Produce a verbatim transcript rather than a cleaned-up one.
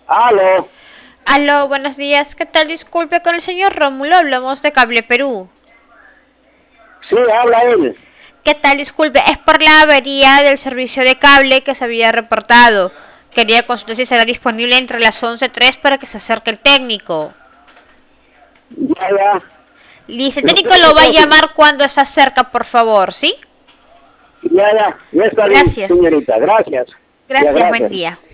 Aló. Aló, buenos días. ¿Qué tal? Disculpe, con el señor Rómulo hablamos de Cable Perú. Sí, habla él. ¿Qué tal? Disculpe, es por la avería del servicio de cable que se había reportado. Quería consultar si será disponible entre las once y tres para que se acerque el técnico. Ya, ya. Listo, el técnico Espera lo un va a poco. llamar cuando está cerca, por favor, ¿sí? Ya, ya. Ya está bien, Gracias. señorita. Gracias. Ya, Gracias, buen gracias. día.